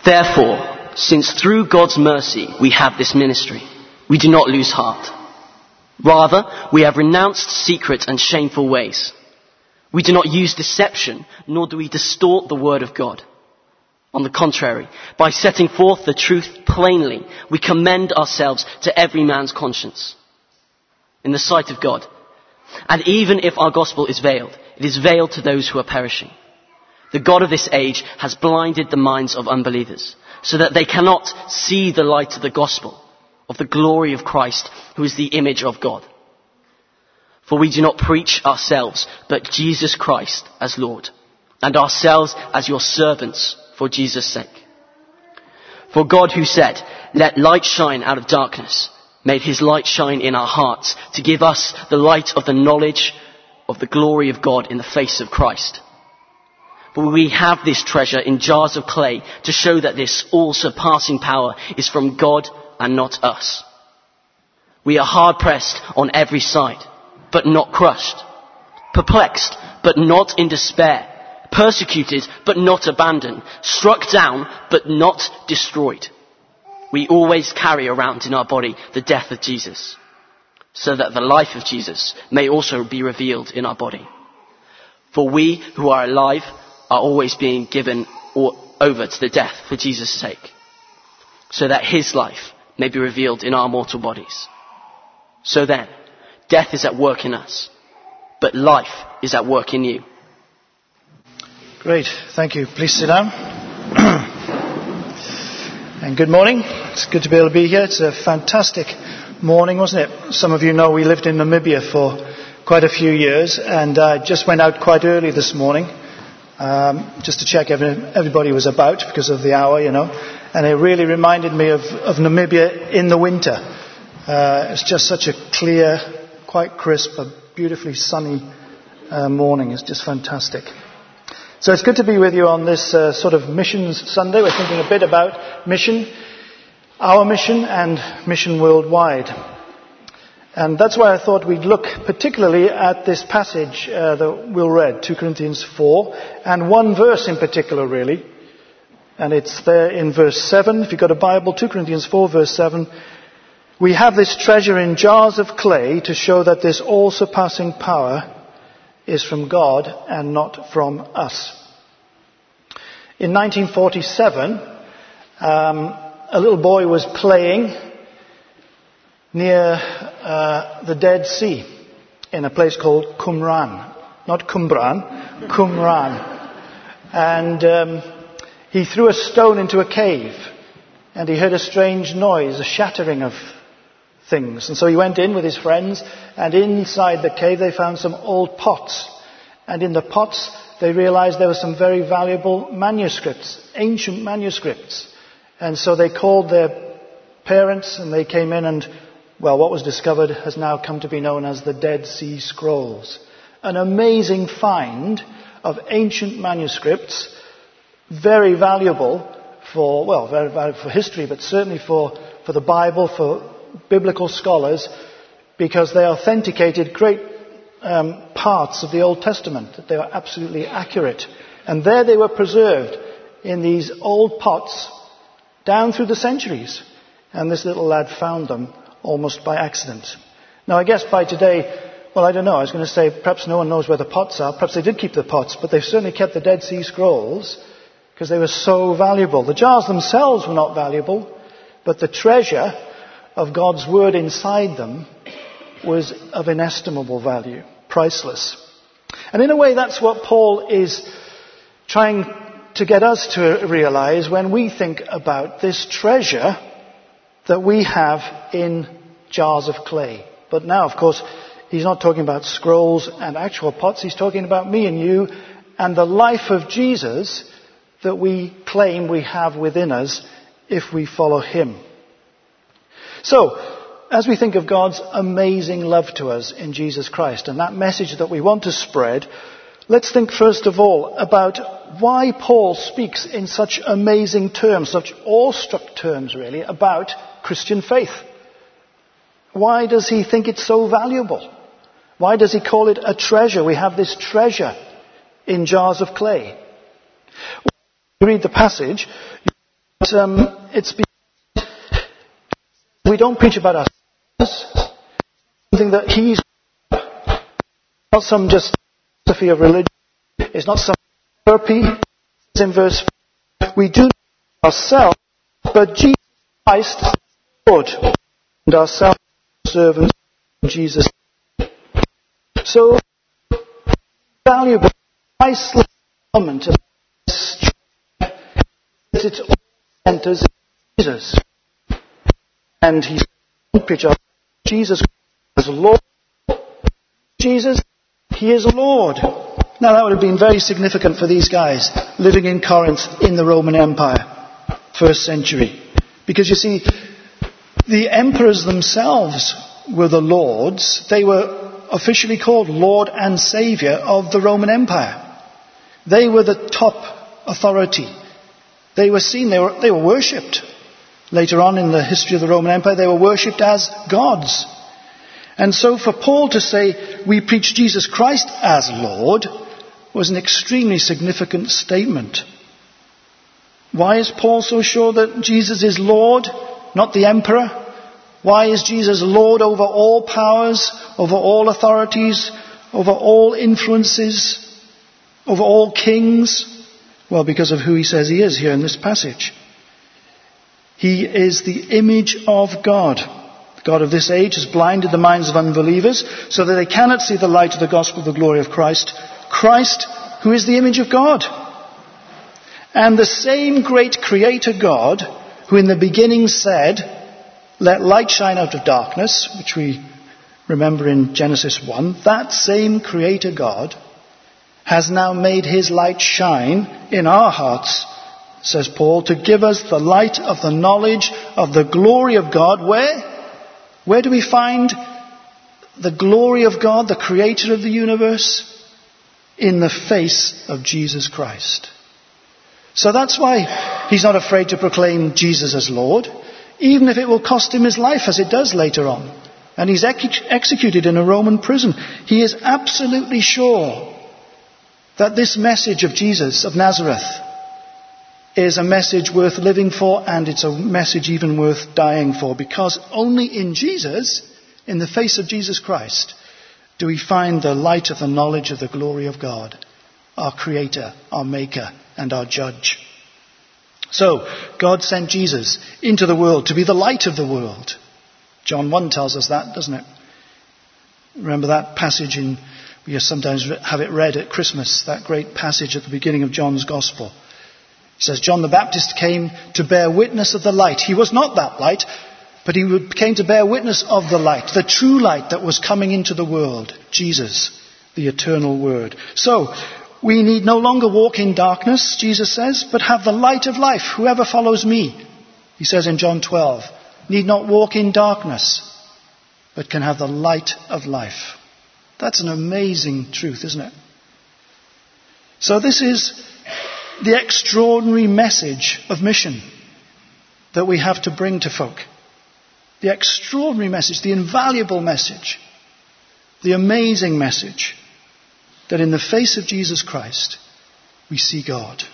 Therefore, since through God's mercy we have this ministry, we do not lose heart. Rather, we have renounced secret and shameful ways. We do not use deception, nor do we distort the word of God. On the contrary, by setting forth the truth plainly, we commend ourselves to every man's conscience in the sight of God. And even if our gospel is veiled, it is veiled to those who are perishing. The God of this age has blinded the minds of unbelievers, so that they cannot see the light of the gospel of the glory of Christ, who is the image of God. For we do not preach ourselves, but Jesus Christ as Lord, and ourselves as your servants for Jesus' sake. For God, who said, "Let light shine out of darkness," made his light shine in our hearts to give us the light of the knowledge of the glory of God in the face of Christ. For we have this treasure in jars of clay to show that this all-surpassing power is from God and not us. We are hard-pressed on every side, but not crushed. Perplexed, but not in despair. Persecuted, but not abandoned. Struck down, but not destroyed. We always carry around in our body the death of Jesus, so that the life of Jesus may also be revealed in our body. For we who are alive are always being given over to the death for Jesus' sake, so that his life may be revealed in our mortal bodies. So then, death is at work in us, but life is at work in you. Great, thank you. Please sit down. And good morning. It's good to be able to be here. It's a fantastic morning, wasn't it? Some of you know we lived in Namibia for quite a few years, and I just went out quite early this morning just to check everybody was about because of the hour, and it really reminded me of Namibia in the winter. It's just such a clear, quite crisp, a beautifully sunny morning. It's just fantastic. So it's good to be with you on this sort of Missions Sunday. We're thinking a bit about mission, our mission and mission worldwide. And that's why I thought we'd look particularly at this passage that we'll read, 2 Corinthians 4, and one verse in particular really. And it's there in verse 7. If you've got a Bible, 2 Corinthians 4 verse 7. We have this treasure in jars of clay to show that this all-surpassing power is from God and not from us. In 1947, a little boy was playing near the Dead Sea in a place called Qumran. Not Qumran, Qumran. And he threw a stone into a cave and he heard a strange noise, a shattering of things. And so he went in with his friends, and inside the cave they found some old pots. And in the pots they realized there were some very valuable manuscripts, ancient manuscripts. And so they called their parents and they came in, and well, what was discovered has now come to be known as the Dead Sea Scrolls. An amazing find of ancient manuscripts, very valuable very valuable for history, but certainly for the Bible, for biblical scholars, because they authenticated great parts of the Old Testament, that they were absolutely accurate. And there they were preserved in these old pots down through the centuries. And this little lad found them almost by accident. Now I guess by today, well, I don't know, I was going to say perhaps no one knows where the pots are. Perhaps they did keep the pots, but they've certainly kept the Dead Sea Scrolls because they were so valuable. The jars themselves were not valuable, but the treasure of God's word inside them was of inestimable value, priceless. And in a way that's what Paul is trying to get us to realize when we think about this treasure that we have in jars of clay. But now, of course, he's not talking about scrolls and actual pots. He's talking about me and you and the life of Jesus that we claim we have within us if we follow him. So, as we think of God's amazing love to us in Jesus Christ and that message that we want to spread, let's think first of all about why Paul speaks in such amazing terms, such awestruck terms really, about Christian faith. Why does he think it's so valuable? Why does he call it a treasure? We have this treasure in jars of clay. When you read the passage, it's because we don't preach about ourselves, something that He's not some just philosophy of religion. It's not some therapy. It's in verse 5. We do not ourselves, but Jesus Christ is Lord, and ourselves servants of Jesus. So valuable, priceless element of this that it all centers in Jesus. And He preach of Jesus as Lord. Jesus, He is Lord. Now that would have been very significant for these guys living in Corinth in the Roman Empire, first century. Because you see, the emperors themselves were the lords. They were officially called Lord and Saviour of the Roman Empire. They were the top authority. They were seen, they were worshipped. Later on in the history of the Roman Empire, they were worshipped as gods. And so for Paul to say, we preach Jesus Christ as Lord, was an extremely significant statement. Why is Paul so sure that Jesus is Lord, not the emperor? Why is Jesus Lord over all powers, over all authorities, over all influences, over all kings? Well, because of who He says He is here in this passage. He is the image of God. The God of this age has blinded the minds of unbelievers so that they cannot see the light of the gospel of the glory of Christ. Christ, who is the image of God. And the same great Creator God, who in the beginning said, let light shine out of darkness, which we remember in Genesis 1, that same Creator God has now made His light shine in our hearts, says Paul, to give us the light of the knowledge of the glory of God. Where? Where do we find the glory of God, the Creator of the universe? In the face of Jesus Christ. So that's why He's not afraid to proclaim Jesus as Lord, even if it will cost Him His life, as it does later on. And He's executed in a Roman prison. He is absolutely sure that this message of Jesus of Nazareth is a message worth living for, and it's a message even worth dying for, because only in Jesus, in the face of Jesus Christ, do we find the light of the knowledge of the glory of God, our Creator, our Maker, and our Judge. So, God sent Jesus into the world to be the light of the world. John 1 tells us that, doesn't it? Remember that passage we sometimes have it read at Christmas, that great passage at the beginning of John's Gospel. He says, John the Baptist came to bear witness of the light. He was not that light, but he came to bear witness of the light, the true light that was coming into the world, Jesus, the eternal Word. So, we need no longer walk in darkness, Jesus says, but have the light of life. Whoever follows me, he says in John 12, need not walk in darkness, but can have the light of life. That's an amazing truth, isn't it? So this is the extraordinary message of mission that we have to bring to folk. The extraordinary message, the invaluable message, the amazing message that in the face of Jesus Christ, we see God.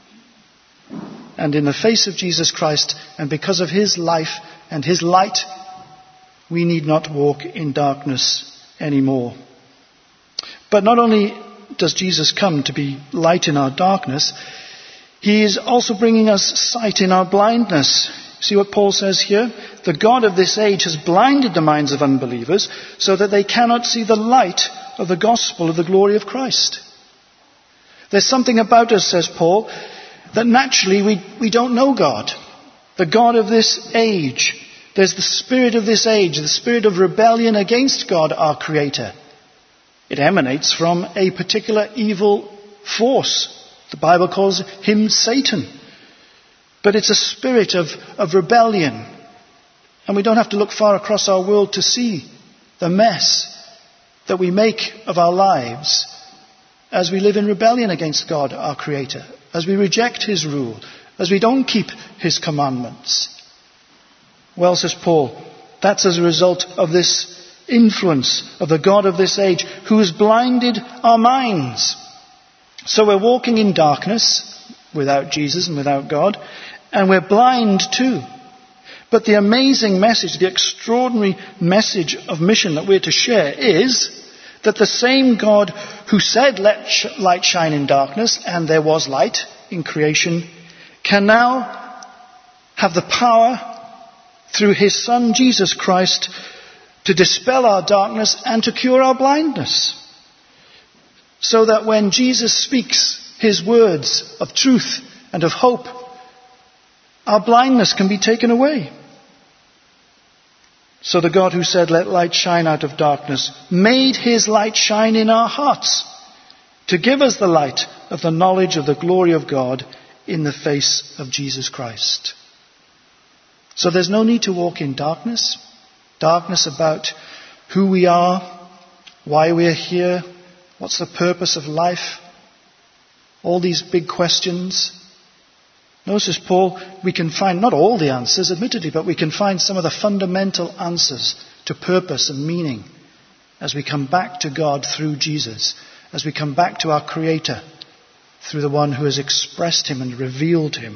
And in the face of Jesus Christ, and because of His life and His light, we need not walk in darkness anymore. But not only does Jesus come to be light in our darkness, He is also bringing us sight in our blindness. See what Paul says here? The God of this age has blinded the minds of unbelievers so that they cannot see the light of the gospel of the glory of Christ. There's something about us, says Paul, that naturally we don't know God. The God of this age. There's the spirit of this age, the spirit of rebellion against God, our Creator. It emanates from a particular evil force. The Bible calls him Satan. But it's a spirit of rebellion. And we don't have to look far across our world to see the mess that we make of our lives as we live in rebellion against God, our Creator, as we reject His rule, as we don't keep His commandments. Well, says Paul, that's as a result of this influence of the God of this age who has blinded our minds. So we're walking in darkness without Jesus and without God, and we're blind too. But the amazing message, the extraordinary message of mission that we're to share is that the same God who said, "Let light shine in darkness," and there was light in creation, can now have the power through his Son, Jesus Christ, to dispel our darkness and to cure our blindness. So that when Jesus speaks his words of truth and of hope, our blindness can be taken away. So the God who said, "Let light shine out of darkness," made his light shine in our hearts to give us the light of the knowledge of the glory of God in the face of Jesus Christ. So there's no need to walk in darkness about who we are, why we're here, what's the purpose of life, all these big questions. Notice Paul, we can find not all the answers, admittedly, but we can find some of the fundamental answers to purpose and meaning as we come back to God through Jesus, as we come back to our Creator through the one who has expressed him and revealed him.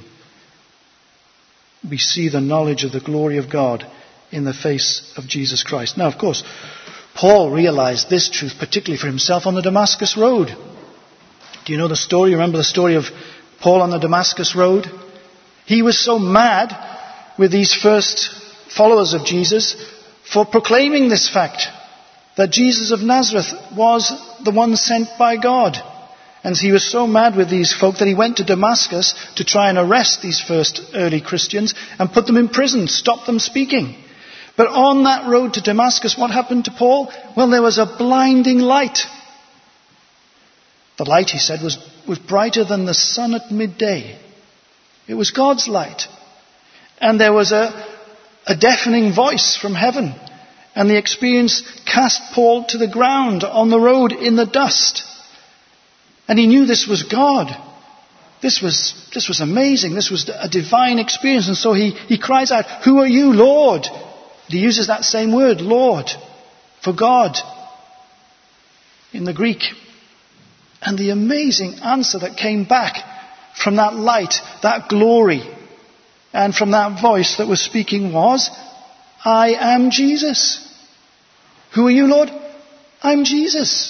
We see the knowledge of the glory of God in the face of Jesus Christ. Now, of course, Paul realized this truth particularly for himself on the Damascus Road. Do you know the story? Remember the story of Paul on the Damascus Road? He was so mad with these first followers of Jesus for proclaiming this fact, that Jesus of Nazareth was the one sent by God. And he was so mad with these folk that he went to Damascus to try and arrest these first early Christians and put them in prison, stop them speaking. But on that road to Damascus, what happened to Paul? Well, there was a blinding light. The light, he said, was brighter than the sun at midday. It was God's light. And there was a deafening voice from heaven. And the experience cast Paul to the ground on the road in the dust. And he knew this was God. This was amazing. This was a divine experience. And so he cries out, "Who are you, Lord?" He uses that same word, Lord, for God in the Greek. And the amazing answer that came back from that light, that glory, and from that voice that was speaking was, "I am Jesus." "Who are you, Lord?" "I'm Jesus."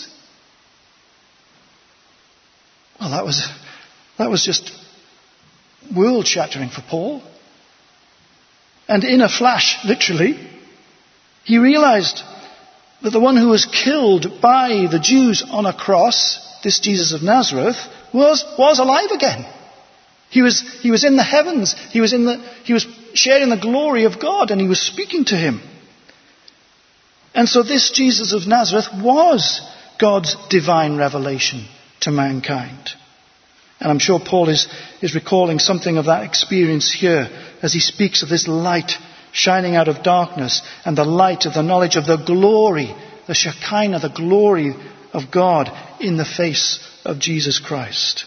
Well, that was just world-shattering for Paul. And in a flash, literally, he realized that the one who was killed by the Jews on a cross, this Jesus of Nazareth, was alive again. He was in the heavens. He was sharing the glory of God, and he was speaking to him. And so this Jesus of Nazareth was God's divine revelation to mankind. And I'm sure Paul is recalling something of that experience here as he speaks of this light shining out of darkness and the light of the knowledge of the glory, the Shekinah, the glory of God in the face of Jesus Christ.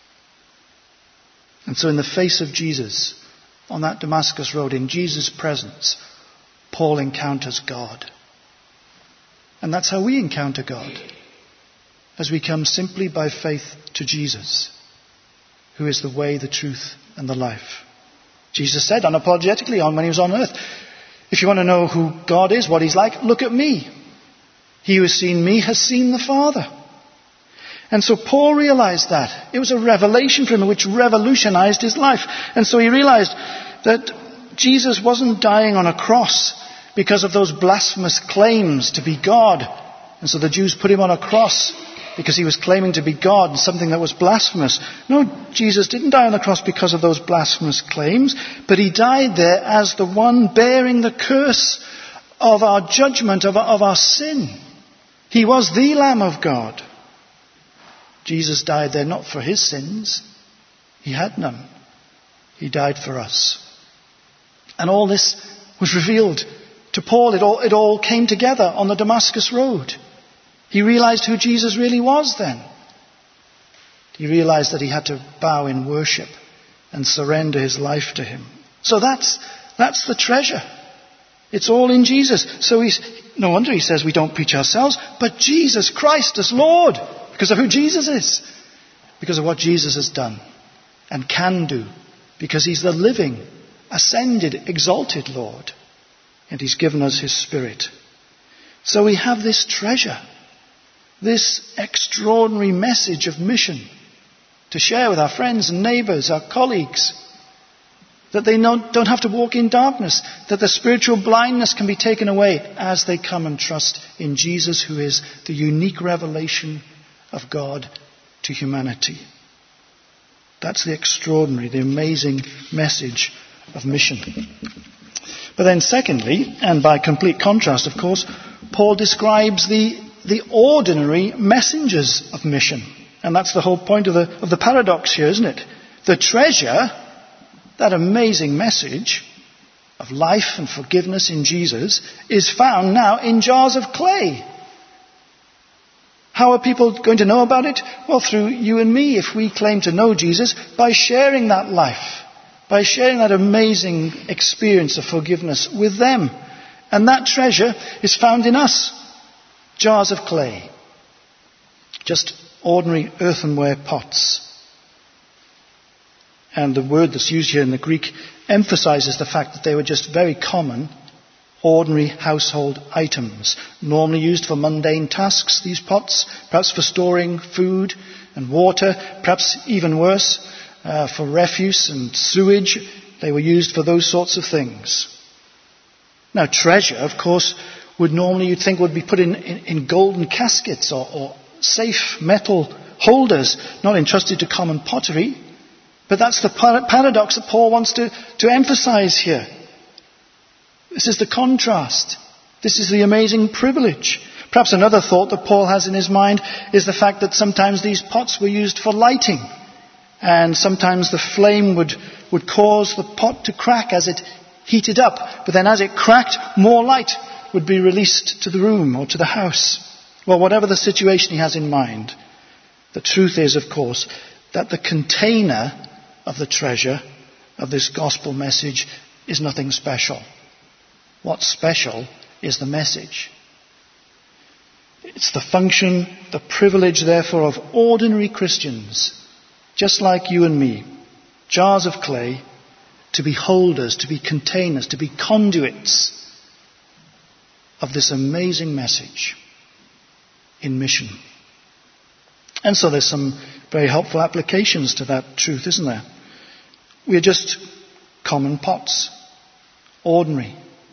And so in the face of Jesus, on that Damascus road, in Jesus' presence, Paul encounters God. And that's how we encounter God, as we come simply by faith to Jesus, who is the way, the truth, and the life. Jesus said unapologetically when he was on earth, "If you want to know who God is, what he's like, look at me. He who has seen me has seen the Father." And so Paul realized that. It was a revelation for him which revolutionized his life. And so he realized that Jesus wasn't dying on a cross because of those blasphemous claims to be God. And so the Jews put him on a cross because he was claiming to be God, something that was blasphemous. No, Jesus didn't die on the cross because of those blasphemous claims, but he died there as the one bearing the curse of our judgment, of our sin. He was the Lamb of God. Jesus died there not for his sins. He had none. He died for us. And all this was revealed to Paul. It all came together on the Damascus Road. He realized who Jesus really was then. He realized that he had to bow in worship and surrender his life to him. So that's the treasure. It's all in Jesus. So no wonder he says we don't preach ourselves, but Jesus Christ as Lord. Because of who Jesus is. Because of what Jesus has done and can do because he's the living, ascended, exalted Lord. And he's given us his Spirit. So we have this treasure, this extraordinary message of mission to share with our friends and neighbours, our colleagues, that they don't have to walk in darkness, that the spiritual blindness can be taken away as they come and trust in Jesus, who is the unique revelation of God to humanity. That's the extraordinary, the amazing message of mission. But then secondly, and by complete contrast, of course, Paul describes the ordinary messengers of mission. And that's the whole point of the paradox here, isn't it? The treasure, that amazing message of life and forgiveness in Jesus, is found now in jars of clay. How are people going to know about it? Well, through you and me, if we claim to know Jesus, by sharing that life, by sharing that amazing experience of forgiveness with them. And that treasure is found in us. Jars of clay. Just ordinary earthenware pots. And the word that's used here in the Greek emphasizes the fact that they were just very common, ordinary household items. Normally used for mundane tasks, these pots, perhaps for storing food and water, perhaps even worse, for refuse and sewage. They were used for those sorts of things. Now, treasure, of course, would normally, you'd think, would be put in golden caskets or safe metal holders, not entrusted to common pottery. But that's the paradox that Paul wants to emphasize here. This is the contrast. This is the amazing privilege. Perhaps another thought that Paul has in his mind is the fact that sometimes these pots were used for lighting. And sometimes the flame would cause the pot to crack as it heated up. But then as it cracked, more light would be released to the room or to the house. Well, whatever the situation he has in mind, the truth is, of course, that the container of the treasure of this gospel message is nothing special. What's special is the message. It's the function, the privilege, therefore, of ordinary Christians, just like you and me, jars of clay, to be holders, to be containers, to be conduits of this amazing message in mission. And so there's some very helpful applications to that truth, isn't there? We're just common pots, ordinary.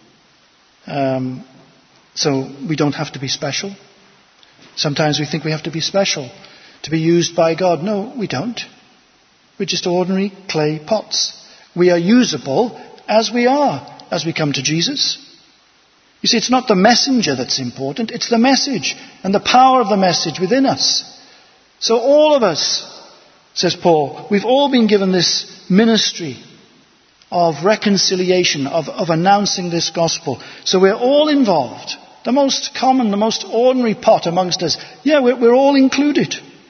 So we don't have to be special. Sometimes we think we have to be special to be used by God. No, we don't. We're just ordinary clay pots. We are usable as we are as we come to Jesus. You see, it's not the messenger that's important, it's the message and the power of the message within us. So all of us, says Paul, we've all been given this ministry of reconciliation, of announcing this gospel. So we're all involved. The most common, the most ordinary pot amongst us, yeah, we're all included.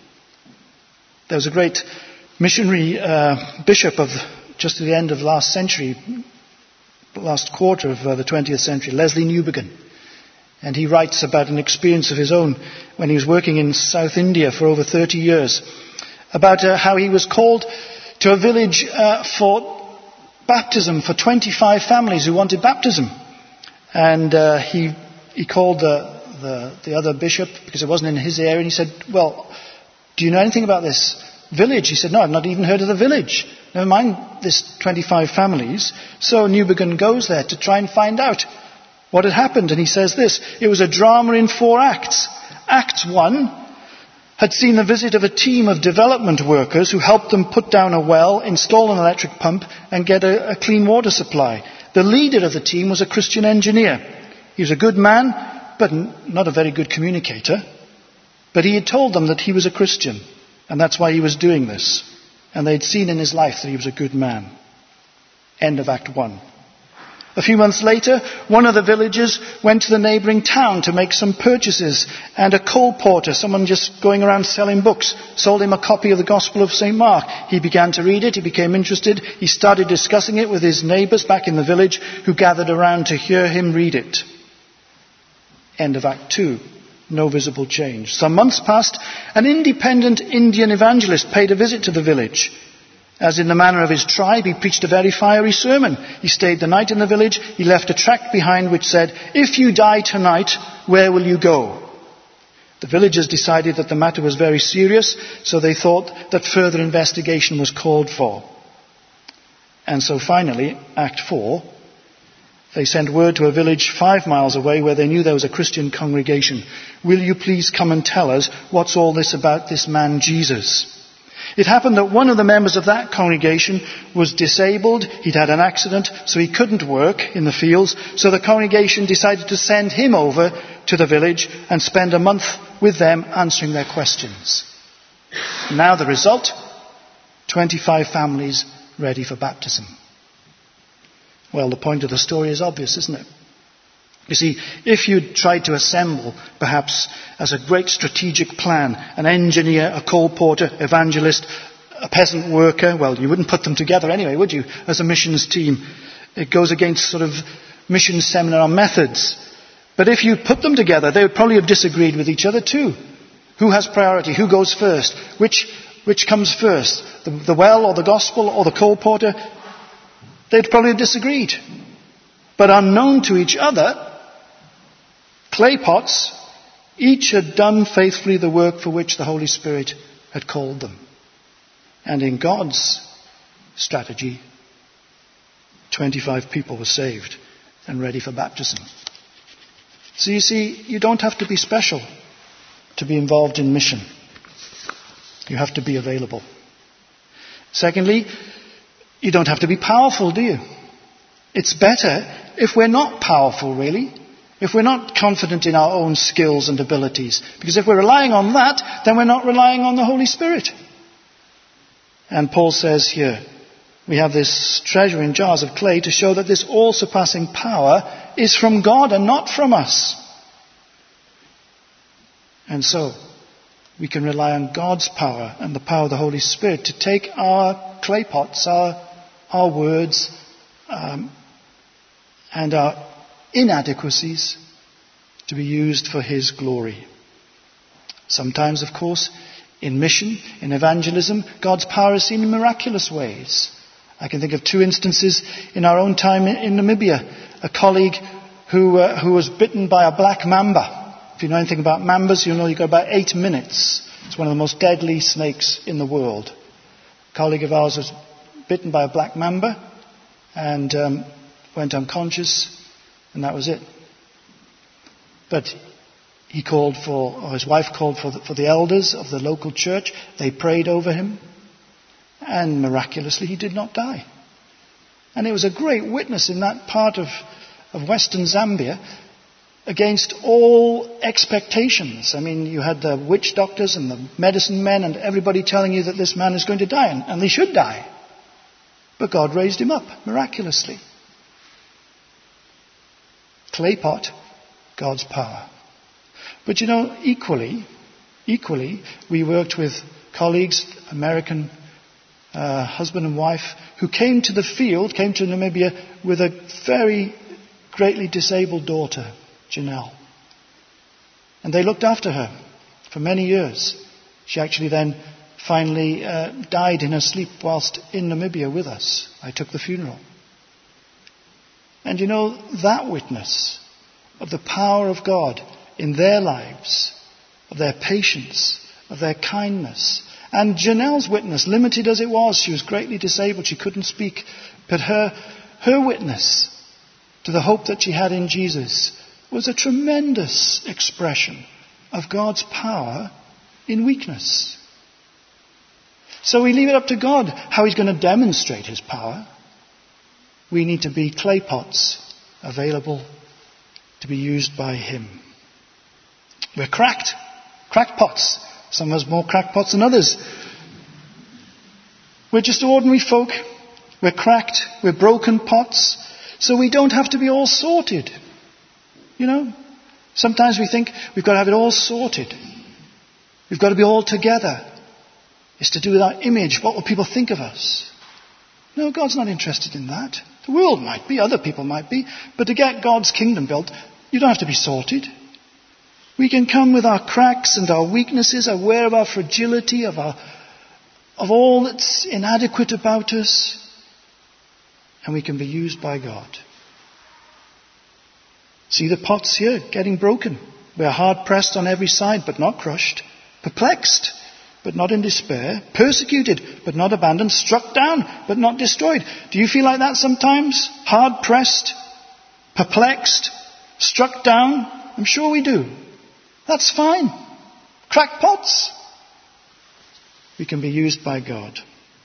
There was a great missionary bishop of just at the end of last century, last quarter of the 20th century, Leslie Newbigin. And he writes about an experience of his own when he was working in South India for over 30 years, about how he was called to a village for baptism for 25 families who wanted baptism. And he called the other bishop, because it wasn't in his area, and he said, well, do you know anything about this village? He said, no, I've not even heard of the village. Never mind this 25 families. So Newbigin goes there to try and find out what had happened. And he says this: it was a drama in 4 acts. Act 1 had seen the visit of a team of development workers who helped them put down a well, install an electric pump, and get a clean water supply. The leader of the team was a Christian engineer. He was a good man, but not a very good communicator. But he had told them that he was a Christian, and that's why he was doing this. And they'd seen in his life that he was a good man. End of Act 1. A few months later, one of the villagers went to the neighbouring town to make some purchases, and a coal porter, someone just going around selling books, sold him a copy of the Gospel of St. Mark. He began to read it, he became interested, he started discussing it with his neighbours back in the village, who gathered around to hear him read it. End of Act 2. No visible change. Some months passed. An independent Indian evangelist paid a visit to the village. As in the manner of his tribe, he preached a very fiery sermon. He stayed the night in the village. He left a tract behind which said, "If you die tonight, where will you go?" The villagers decided that the matter was very serious, so they thought that further investigation was called for. And so finally, Act 4, they sent word to a village 5 miles away where they knew there was a Christian congregation. "Will you please come and tell us what's all this about this man Jesus?" It happened that one of the members of that congregation was disabled. He'd had an accident, so he couldn't work in the fields. So the congregation decided to send him over to the village and spend a month with them answering their questions. Now the result, 25 families ready for baptism. Well, the point of the story is obvious, isn't it? You see, if you'd tried to assemble, perhaps as a great strategic plan, an engineer, a coal porter, evangelist, a peasant worker, well, you wouldn't put them together anyway, would you, as a missions team? It goes against sort of mission seminar methods. But if you put them together, they would probably have disagreed with each other too. Who has priority? Who goes first? Which comes first? The well or the gospel or the coal porter? They'd probably have disagreed. But unknown to each other, clay pots, each had done faithfully the work for which the Holy Spirit had called them. And in God's strategy, 25 people were saved and ready for baptism. So you see, you don't have to be special to be involved in mission. You have to be available. Secondly, you don't have to be powerful, do you? It's better if we're not powerful, really. If we're not confident in our own skills and abilities. Because if we're relying on that, then we're not relying on the Holy Spirit. And Paul says here, we have this treasure in jars of clay to show that this all-surpassing power is from God and not from us. And so, we can rely on God's power and the power of the Holy Spirit to take our clay pots, our words, and our inadequacies to be used for His glory. Sometimes, of course, in mission, in evangelism, God's power is seen in miraculous ways. I can think of 2 instances in our own time in Namibia. A colleague who was bitten by a black mamba. If you know anything about mambas, you'll know you've got about 8 minutes. It's one of the most deadly snakes in the world. A colleague of ours was bitten by a black mamba and went unconscious, and that was it. But his wife called for the elders of the local church. They prayed over him, and miraculously he did not die. And it was a great witness in that part of western Zambia against all expectations. I mean, you had the witch doctors and the medicine men and everybody telling you that this man is going to die, and he should die. But God raised him up miraculously. Clay pot, God's power. But you know, equally, we worked with colleagues, American husband and wife, who came to Namibia with a very greatly disabled daughter, Janelle. And they looked after her for many years. She actually then finally died in her sleep whilst in Namibia with us. I took the funeral. And you know, that witness of the power of God in their lives, of their patience, of their kindness, and Janelle's witness, limited as it was, she was greatly disabled, she couldn't speak, but her witness to the hope that she had in Jesus was a tremendous expression of God's power in weakness. So we leave it up to God how He's going to demonstrate His power. We need to be clay pots available to be used by Him. We're cracked pots. Some of us more cracked pots than others. We're just ordinary folk. We're cracked. We're broken pots. So we don't have to be all sorted. You know, sometimes we think we've got to have it all sorted. We've got to be all together. It's to do with our image. What will people think of us? No, God's not interested in that. The world might be, other people might be, but to get God's kingdom built, you don't have to be sorted. We can come with our cracks and our weaknesses, aware of our fragility, of our of all that's inadequate about us, and we can be used by God. See the pots here getting broken. We are hard pressed on every side, but not crushed. Perplexed, but not in despair. Persecuted, but not abandoned. Struck down, but not destroyed. Do you feel like that sometimes? Hard pressed, perplexed, struck down? I'm sure we do. That's fine. Crackpots. We can be used by God.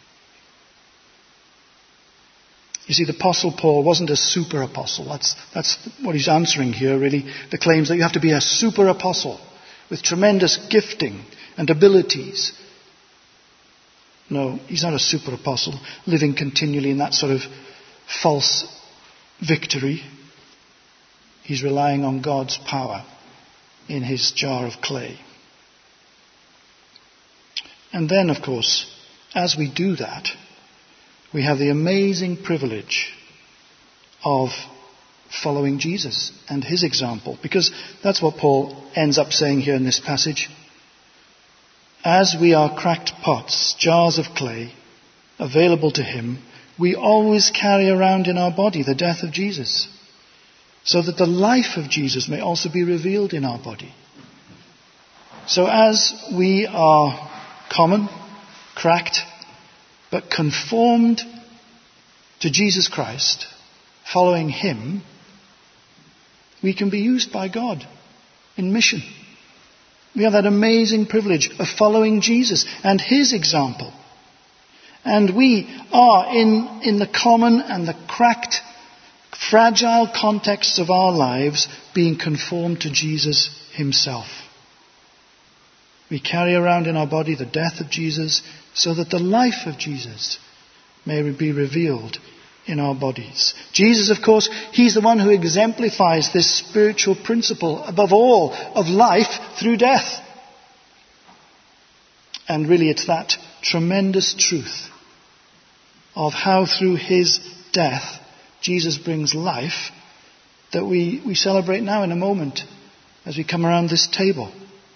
You see, the Apostle Paul wasn't a super apostle. That's what he's answering here, really. The claims that you have to be a super apostle with tremendous gifting and abilities. No, he's not a super apostle living continually in that sort of false victory. He's relying on God's power in his jar of clay. And then, of course, as we do that, we have the amazing privilege of following Jesus and his example, because that's what Paul ends up saying here in this passage. As we are cracked pots, jars of clay, available to him, we always carry around in our body the death of Jesus, so that the life of Jesus may also be revealed in our body. So as we are common, cracked, but conformed to Jesus Christ, following him, we can be used by God in mission. We have that amazing privilege of following Jesus and his example. And we are in the common and the cracked, fragile contexts of our lives being conformed to Jesus himself. We carry around in our body the death of Jesus so that the life of Jesus may be revealed in our bodies. Jesus, of course, he's the one who exemplifies this spiritual principle above all of life through death. And really it's that tremendous truth of how through his death Jesus brings life that we celebrate now in a moment as we come around this table.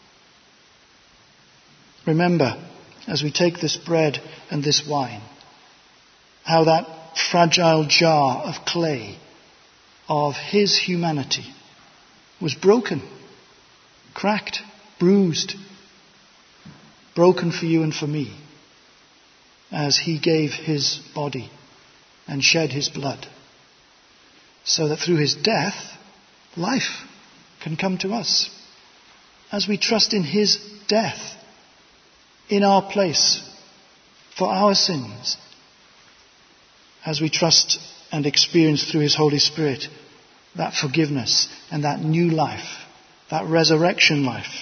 Remember, as we take this bread and this wine, how that fragile jar of clay of his humanity was broken, cracked, bruised, broken for you and for me, as he gave his body and shed his blood, so that through his death, life can come to us. As we trust in his death, in our place, for our sins, as we trust and experience through his Holy Spirit that forgiveness and that new life, that resurrection life,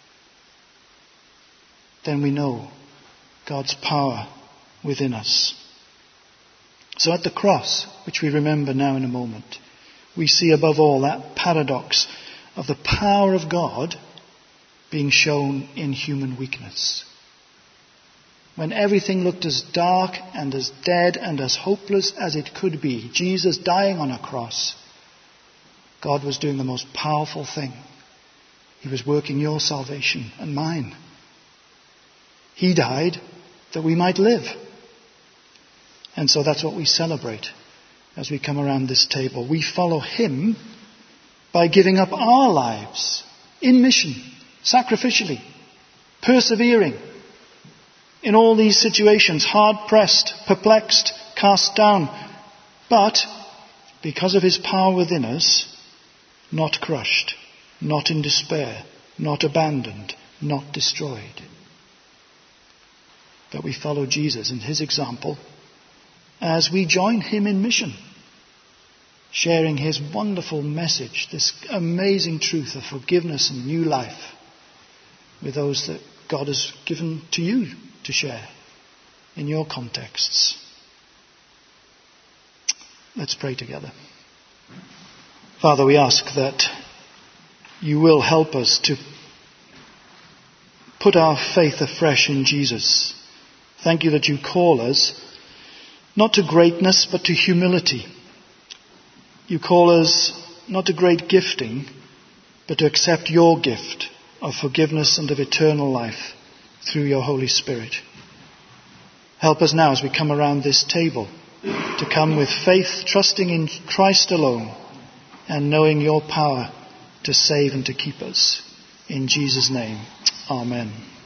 then we know God's power within us. So at the cross, which we remember now in a moment, we see above all that paradox of the power of God being shown in human weakness. When everything looked as dark and as dead and as hopeless as it could be, Jesus dying on a cross, God was doing the most powerful thing. He was working your salvation and mine. He died that we might live. And so that's what we celebrate as we come around this table. We follow him by giving up our lives in mission, sacrificially, persevering in all these situations, hard-pressed, perplexed, cast down, but because of his power within us, not crushed, not in despair, not abandoned, not destroyed. But we follow Jesus and his example as we join him in mission, sharing his wonderful message, this amazing truth of forgiveness and new life with those that God has given to you to share in your contexts. Let's pray together. Father, we ask that you will help us to put our faith afresh in Jesus. Thank you that you call us not to greatness but to humility. You call us not to great gifting but to accept your gift of forgiveness and of eternal life through your Holy Spirit. Help us now as we come around this table to come with faith, trusting in Christ alone and knowing your power to save and to keep us. In Jesus' name, amen.